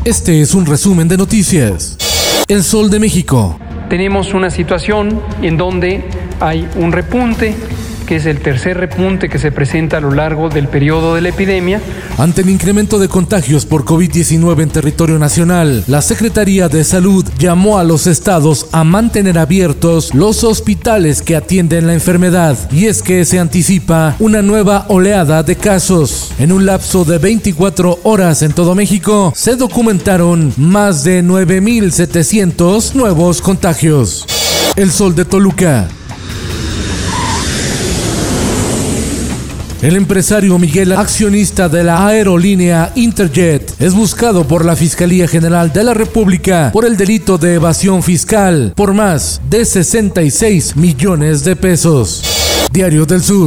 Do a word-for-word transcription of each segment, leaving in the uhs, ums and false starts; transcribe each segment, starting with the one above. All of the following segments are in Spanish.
Este es un resumen de noticias. El Sol de México. Tenemos una situación en donde hay un repunte, que es el tercer repunte que se presenta a lo largo del periodo de la epidemia. Ante el incremento de contagios por COVID diecinueve en territorio nacional, la Secretaría de Salud llamó a los estados a mantener abiertos los hospitales que atienden la enfermedad. Y es que se anticipa una nueva oleada de casos. En un lapso de veinticuatro horas en todo México, se documentaron más de nueve mil setecientos nuevos contagios. El Sol de Toluca. El empresario Miguel, accionista de la aerolínea Interjet, es buscado por la Fiscalía General de la República por el delito de evasión fiscal por más de sesenta y seis millones de pesos. Diario del Sur.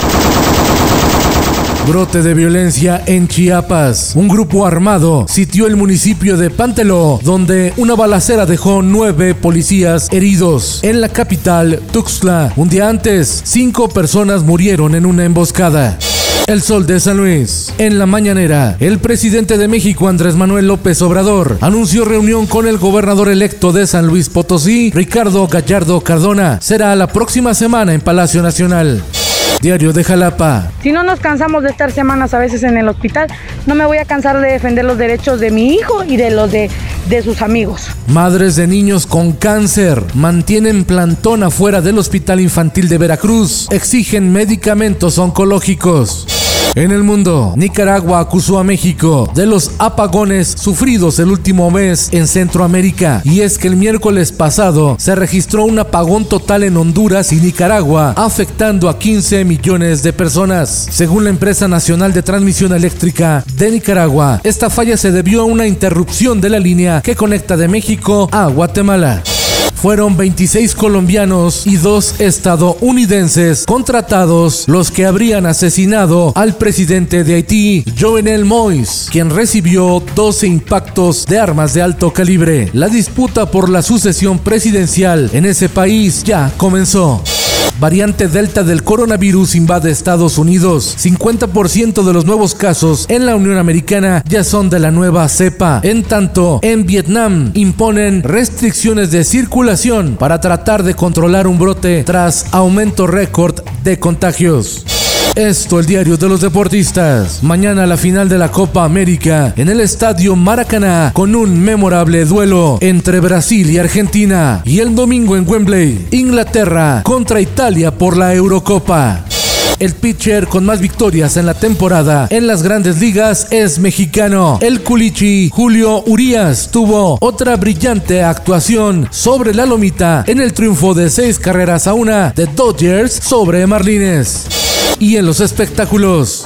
Brote de violencia en Chiapas. Un grupo armado sitió el municipio de Panteló, donde una balacera dejó nueve policías heridos. En la capital, Tuxtla, un día antes, cinco personas murieron en una emboscada. El Sol de San Luis. En la mañanera, el presidente de México, Andrés Manuel López Obrador, anunció reunión con el gobernador electo de San Luis Potosí, Ricardo Gallardo Cardona. Será la próxima semana en Palacio Nacional. Diario de Jalapa. Si no nos cansamos de estar semanas a veces en el hospital, no me voy a cansar de defender los derechos de mi hijo y de los de, de sus amigos. Madres de niños con cáncer mantienen plantón afuera del Hospital Infantil de Veracruz. Exigen medicamentos oncológicos. En el mundo, Nicaragua acusó a México de los apagones sufridos el último mes en Centroamérica. Y es que el miércoles pasado se registró un apagón total en Honduras y Nicaragua, afectando a quince millones de personas. Según la empresa nacional de transmisión eléctrica de Nicaragua, esta falla se debió a una interrupción de la línea que conecta de México a Guatemala. Fueron veintiséis colombianos y dos estadounidenses contratados los que habrían asesinado al presidente de Haití, Jovenel Moïse, quien recibió doce impactos de armas de alto calibre. La disputa por la sucesión presidencial en ese país ya comenzó. Variante Delta del coronavirus invade Estados Unidos. cincuenta por ciento de los nuevos casos en la Unión Americana ya son de la nueva cepa. En tanto, en Vietnam imponen restricciones de circulación para tratar de controlar un brote tras aumento récord de contagios. Esto, el diario de los deportistas. Mañana la final de la Copa América en el Estadio Maracaná con un memorable duelo entre Brasil y Argentina. Y el domingo en Wembley, Inglaterra contra Italia por la Eurocopa. El pitcher con más victorias en la temporada en las grandes ligas es mexicano. El culichi Julio Urías tuvo otra brillante actuación sobre la lomita en el triunfo de seis carreras a una de Dodgers sobre Marlins. Y en los espectáculos,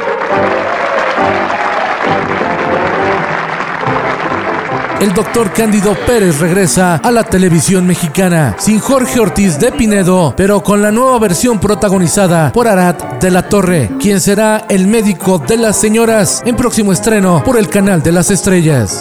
el doctor Cándido Pérez regresa a la televisión mexicana, sin Jorge Ortiz de Pinedo, pero con la nueva versión protagonizada por Arat de la Torre, quien será el médico de las señoras, en próximo estreno por el Canal de las Estrellas.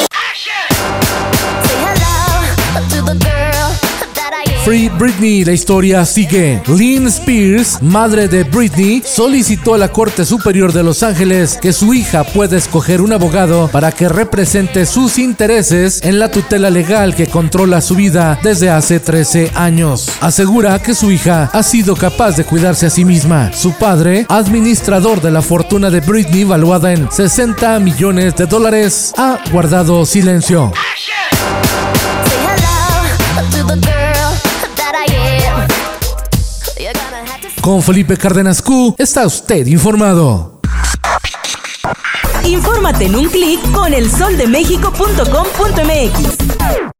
Free Britney, la historia sigue. Lynn Spears, madre de Britney, solicitó a la Corte Superior de Los Ángeles que su hija pueda escoger un abogado para que represente sus intereses en la tutela legal que controla su vida desde hace trece años. Asegura que su hija ha sido capaz de cuidarse a sí misma. Su padre, administrador de la fortuna de Britney valuada en sesenta millones de dólares, ha guardado silencio. Con Felipe Cárdenas Q, está usted informado. Infórmate en un clic con el sol de méxico punto com punto m x.